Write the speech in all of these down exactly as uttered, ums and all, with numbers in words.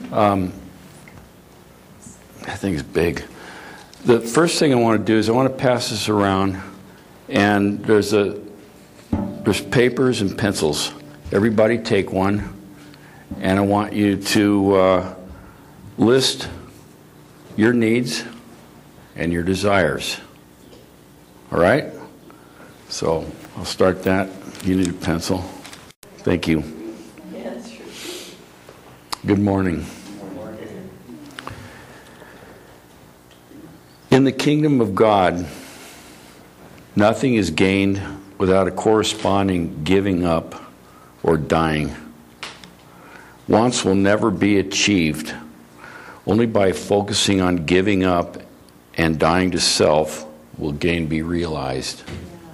Um, I think it's big. The first thing I want to do is I want to pass this around, and there's a there's papers and pencils. Everybody take one, and I want you to uh, list your needs and your desires. All right? So I'll start that. You need a pencil. Thank you. Good morning. In the kingdom of God, nothing is gained without a corresponding giving up or dying. Wants will never be achieved. Only by focusing on giving up and dying to self will gain be realized.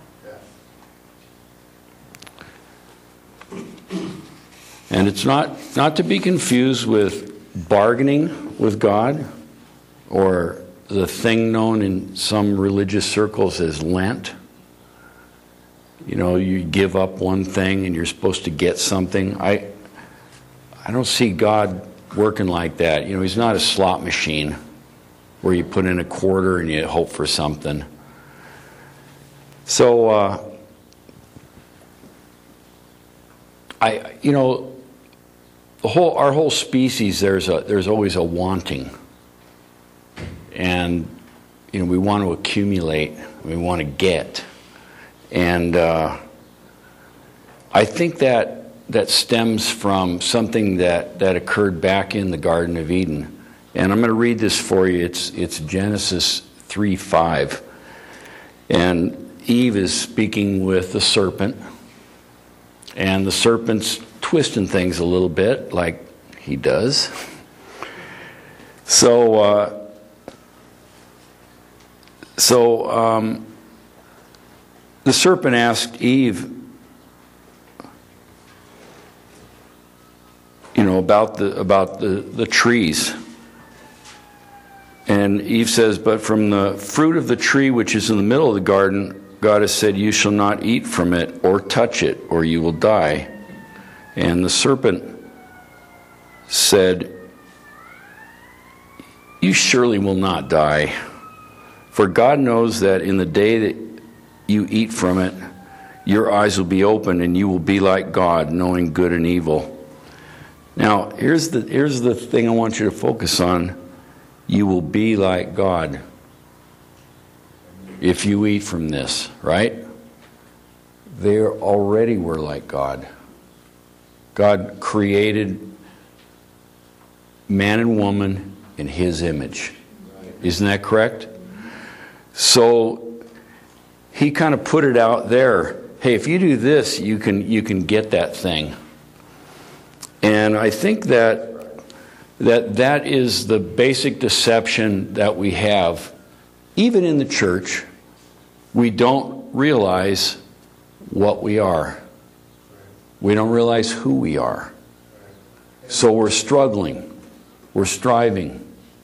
And it's not, not to be confused with bargaining with God, or the thing known in some religious circles as Lent. You know, you give up one thing and you're supposed to get something. I I don't see God working like that. You know, he's not a slot machine where you put in a quarter and you hope for something. So, uh, I, you know, the whole our whole species, there's a there's always a wanting. And, you know, we want to accumulate, we want to get. And uh, I think that that stems from something that, that occurred back in the Garden of Eden. And I'm going to read this for you. It's, it's Genesis three five. And Eve is speaking with the serpent. And the serpent's twisting things a little bit, like he does. So... Uh, So um, the serpent asked Eve, you know, about the about the, the trees. And Eve says, "But from the fruit of the tree which is in the middle of the garden, God has said, you shall not eat from it or touch it, or you will die." And the serpent said, "You surely will not die. For God knows that in the day that you eat from it, your eyes will be opened and you will be like God, knowing good and evil." Now, here's the here's the thing I want you to focus on. You will be like God if you eat from this, right? They already were like God. God created man and woman in his image. Isn't that correct? So he kind of put it out there. Hey, if you do this, you can you can get that thing. And I think that that that is the basic deception that we have. Even in the church, we don't realize what we are. We don't realize who we are. So we're struggling. We're striving.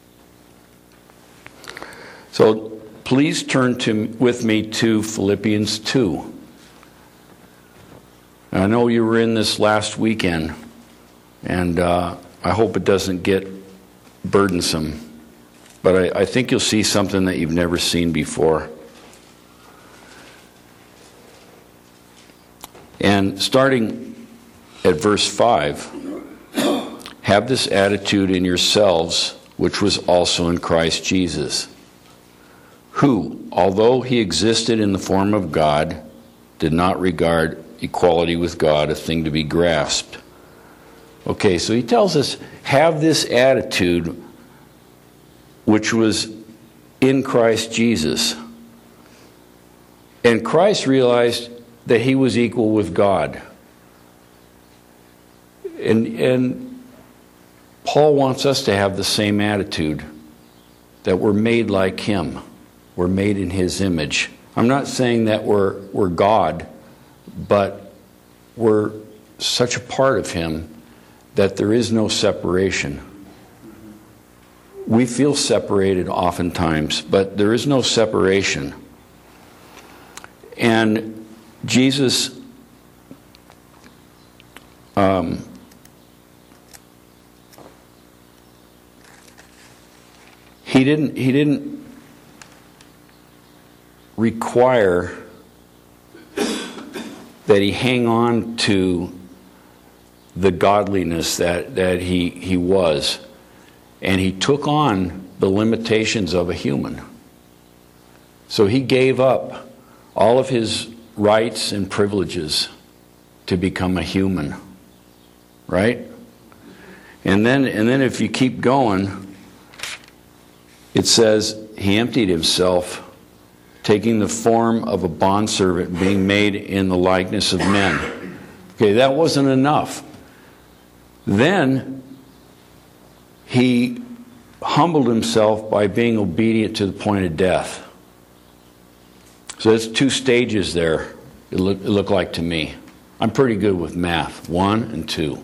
So please turn to with me to Philippians two. I know you were in this last weekend, and uh, I hope it doesn't get burdensome. But I, I think you'll see something that you've never seen before. And starting at verse five, "Have this attitude in yourselves, which was also in Christ Jesus, who, although he existed in the form of God, did not regard equality with God a thing to be grasped." Okay, so he tells us, have this attitude which was in Christ Jesus. And Christ realized that he was equal with God. And, and Paul wants us to have the same attitude, that we're made like him. We're made in his image. I'm not saying that we're we're God, but we're such a part of him that there is no separation. We feel separated oftentimes, but there is no separation. And Jesus um, he didn't he didn't require that he hang on to the godliness that, that he he was. And he took on the limitations of a human. So he gave up all of his rights and privileges to become a human. Right? And then and then if you keep going, it says he emptied himself, taking the form of a bondservant, being made in the likeness of men. Okay, that wasn't enough. Then he humbled himself by being obedient to the point of death. So there's two stages there, it looked it looked like to me. I'm pretty good with math, one and two.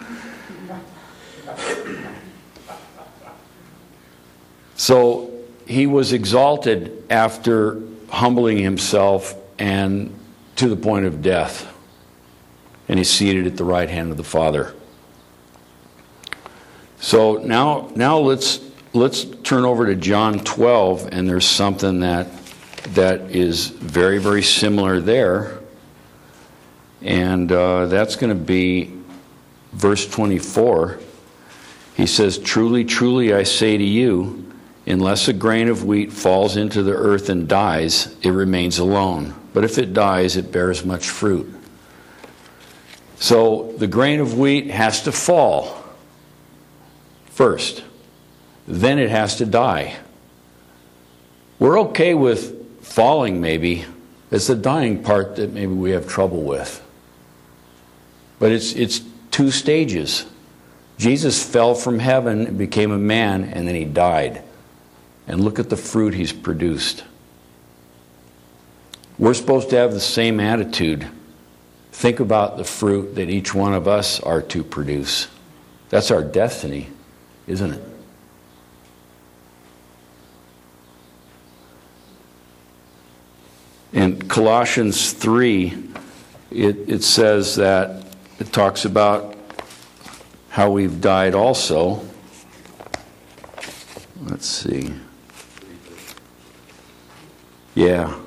So he was exalted after humbling himself and to the point of death. And he's seated at the right hand of the Father. So now now let's let's turn over to John twelve, and there's something that that is very, very similar there. And uh, that's going to be verse twenty-four. He says, "Truly, truly, I say to you, unless a grain of wheat falls into the earth and dies, it remains alone. But if it dies, it bears much fruit." So the grain of wheat has to fall first. Then it has to die. We're okay with falling, maybe. It's the dying part that maybe we have trouble with. But it's it's two stages. Jesus fell from heaven and became a man, and then he died. And look at the fruit he's produced. We're supposed to have the same attitude. Think about the fruit that each one of us are to produce. That's our destiny, isn't it? In Colossians three, it, it says that, it talks about how we've died also. Let's see. Yeah.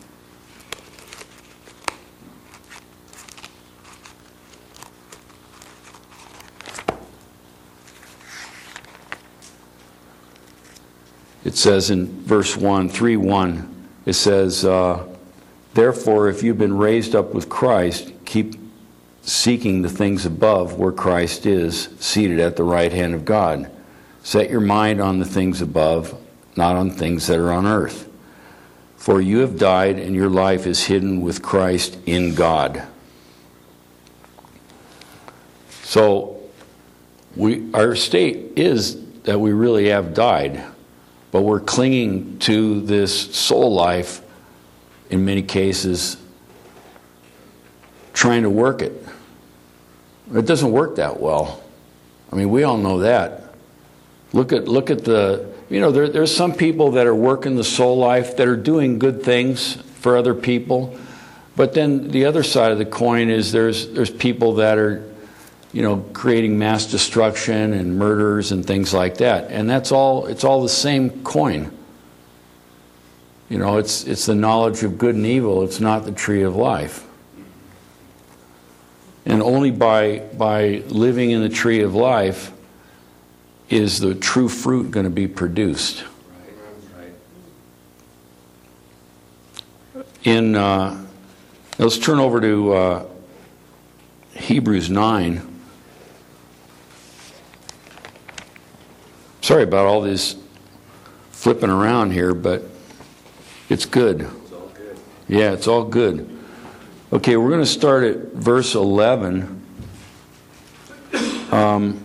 It says in verse one, three one, it says, uh, "Therefore, if you've been raised up with Christ, keep seeking the things above where Christ is, seated at the right hand of God. Set your mind on the things above, not on things that are on earth. For you have died, and your life is hidden with Christ in God." So, we our state is that we really have died, but we're clinging to this soul life, in many cases, trying to work it. It doesn't work that well. I mean, we all know that. Look at look at the, you know, there, there's some people that are working the soul life that are doing good things for other people. But then the other side of the coin is there's there's people that are, you know, creating mass destruction and murders and things like that. And that's all, it's all the same coin. You know, it's it's the knowledge of good and evil. It's not the tree of life. And only by by living in the tree of life is the true fruit going to be produced. Right. Right. In uh, let's turn over to uh, Hebrews nine. Sorry about all this flipping around here, but it's good. It's all good. Yeah, it's all good. Okay, we're going to start at verse eleven. Um,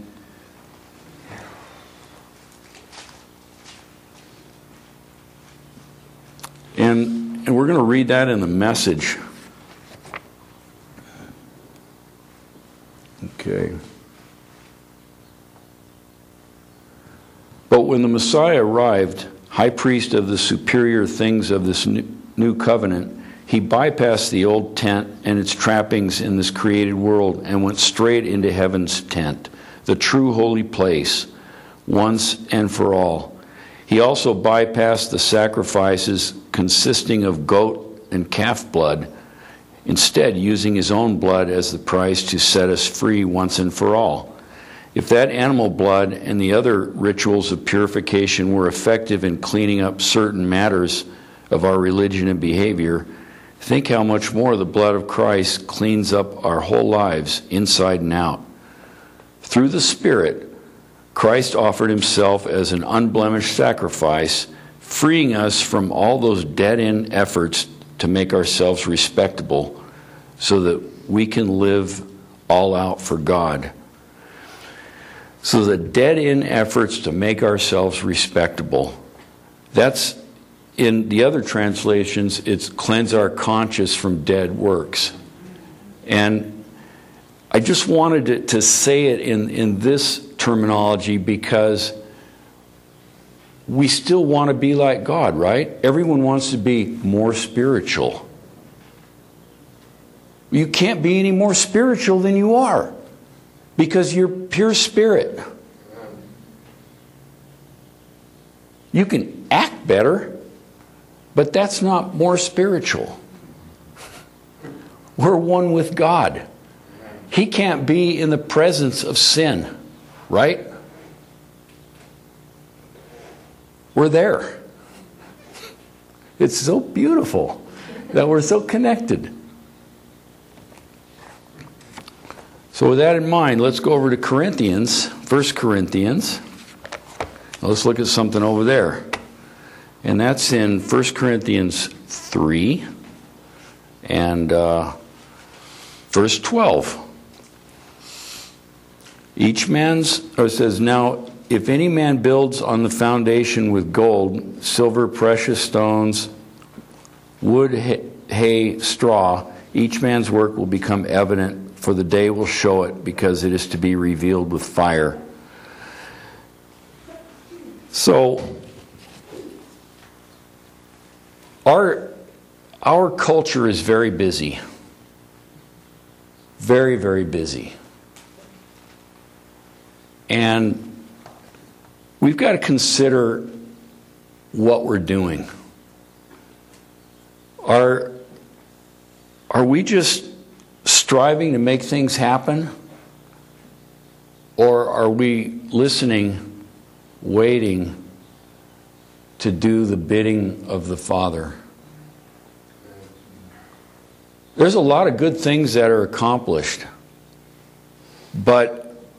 and, and we're going to read that in the Message. Okay. "But when the Messiah arrived, high priest of the superior things of this new covenant, he bypassed the old tent and its trappings in this created world and went straight into heaven's tent, the true holy place, once and for all. He also bypassed the sacrifices consisting of goat and calf blood, instead using his own blood as the price to set us free once and for all. If that animal blood and the other rituals of purification were effective in cleaning up certain matters of our religion and behavior, think how much more the blood of Christ cleans up our whole lives inside and out. Through the Spirit, Christ offered himself as an unblemished sacrifice, freeing us from all those dead-end efforts to make ourselves respectable so that we can live all out for God. So the dead-end efforts to make ourselves respectable, that's, in the other translations, it's cleanse our conscience from dead works. And I just wanted to, to say it in, in this terminology because we still want to be like God, right? Everyone wants to be more spiritual. You can't be any more spiritual than you are because you're pure spirit. You can act better, but that's not more spiritual. We're one with God. He can't be in the presence of sin, right? We're there. It's so beautiful that we're so connected. So with that in mind, let's go over to Corinthians, First Corinthians. Let's look at something over there. And that's in First Corinthians three and uh, verse twelve. Each man's, or it says, now if any man builds on the foundation with gold, silver, precious stones, wood, hay, straw, each man's work will become evident, for the day will show it, because it is to be revealed with fire. So, our, our culture is very busy. Very, very busy. And we've got to consider what we're doing. Are, are we just striving to make things happen? Or are we listening, waiting to do the bidding of the Father? There's a lot of good things that are accomplished, but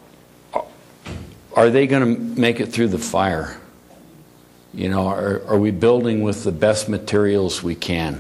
are they going to make it through the fire? You know, are, are we building with the best materials we can?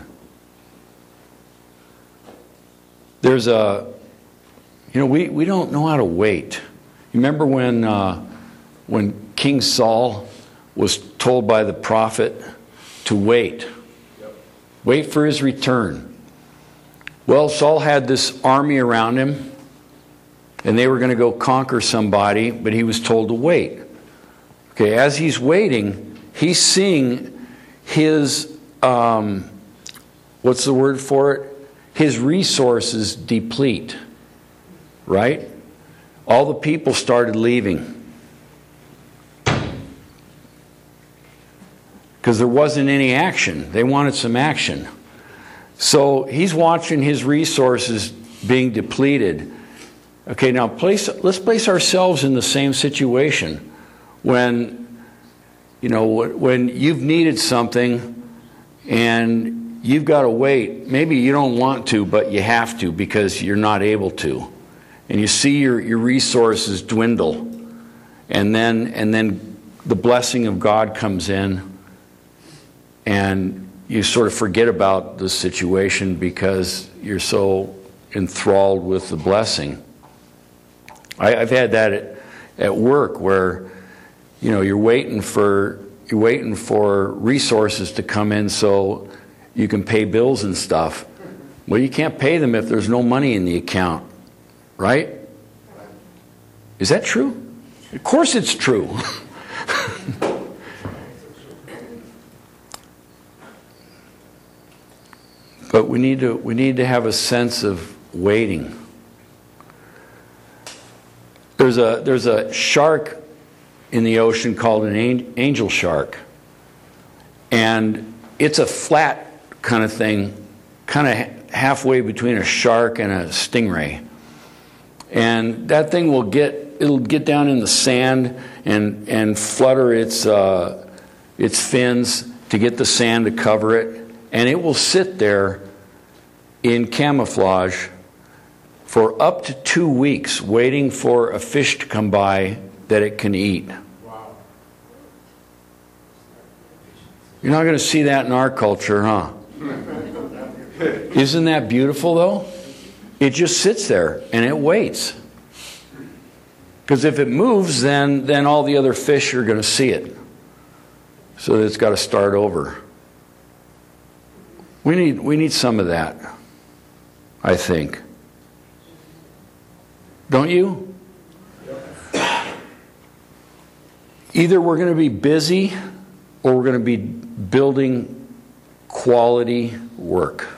There's a, you know, we, we don't know how to wait. You remember when uh, when King Saul was told by the prophet to wait, yep. Wait for his return. Well, Saul had this army around him, and they were going to go conquer somebody, but he was told to wait. Okay, as he's waiting, he's seeing his, um, what's the word for it? His resources deplete, right? All the people started leaving because there wasn't any action. They wanted some action. So he's watching his resources being depleted. Okay, now place, let's place ourselves in the same situation when, you know, when you've needed something and you've got to wait. Maybe you don't want to, but you have to because you're not able to. And you see your, your resources dwindle. And then, and then the blessing of God comes in and you sort of forget about the situation because you're so enthralled with the blessing. I, I've had that at, at work where, you know, you're waiting for you're waiting for resources to come in so you can pay bills and stuff. Well, you can't pay them if there's no money in the account, right? Is that true? Of course it's true. But we need to we need to have a sense of waiting. There's a there's a shark in the ocean called an angel shark. And it's a flat kind of thing, kind of halfway between a shark and a stingray. And that thing will get, it'll get down in the sand and, and flutter its, uh, its fins to get the sand to cover it. And it will sit there in camouflage for up to two weeks waiting for a fish to come by that it can eat. Wow. You're not going to see that in our culture, huh? Isn't that beautiful, though? It just sits there and it waits. Because if it moves, then, then all the other fish are going to see it. So it's got to start over. We need, we need some of that, I think. Don't you? Either we're going to be busy or we're going to be building quality work.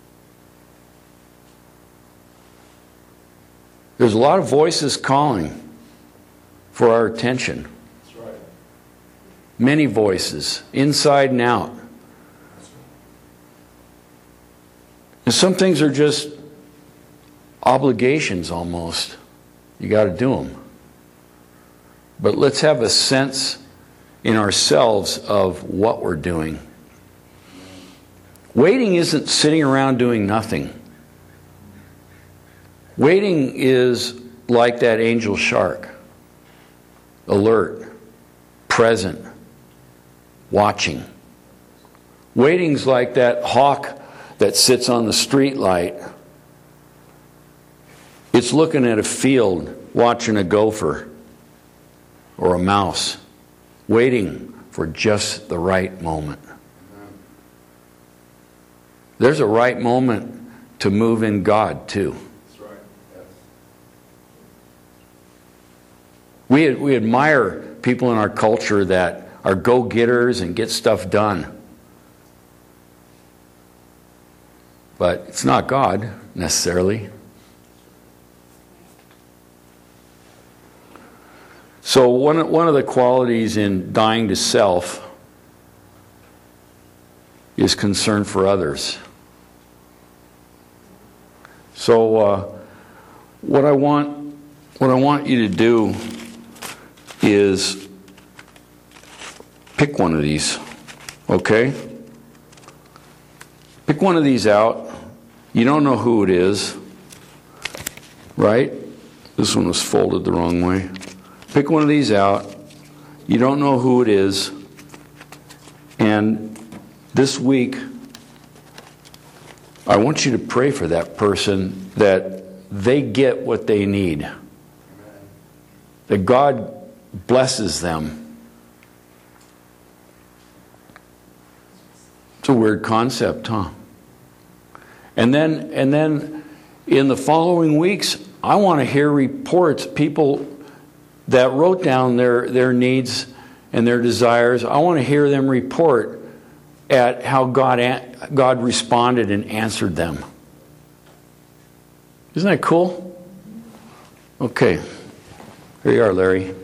There's a lot of voices calling for our attention. That's right. Many voices, inside and out. And some things are just obligations almost. You got to do them. But let's have a sense in ourselves of what we're doing. Waiting isn't sitting around doing nothing. Waiting is like that angel shark. Alert, present, watching. Waiting's like that hawk that sits on the street light. It's looking at a field, watching a gopher or a mouse, waiting for just the right moment. There's a right moment to move in God, too. That's right. Yes. We, we admire people in our culture that are go-getters and get stuff done. But it's not God, necessarily. So one, one of the qualities in dying to self is concern for others. So uh, what I want, what I want you to do is pick one of these, okay? Pick one of these out. You don't know who it is, right? This one was folded the wrong way. Pick one of these out. You don't know who it is. And this week, I want you to pray for that person that they get what they need. That God blesses them. It's a weird concept, huh? And then, and then in the following weeks, I want to hear reports, people that wrote down their, their needs and their desires. I want to hear them report at how God, God responded and answered them. Isn't that cool? Okay. Here you are, Larry.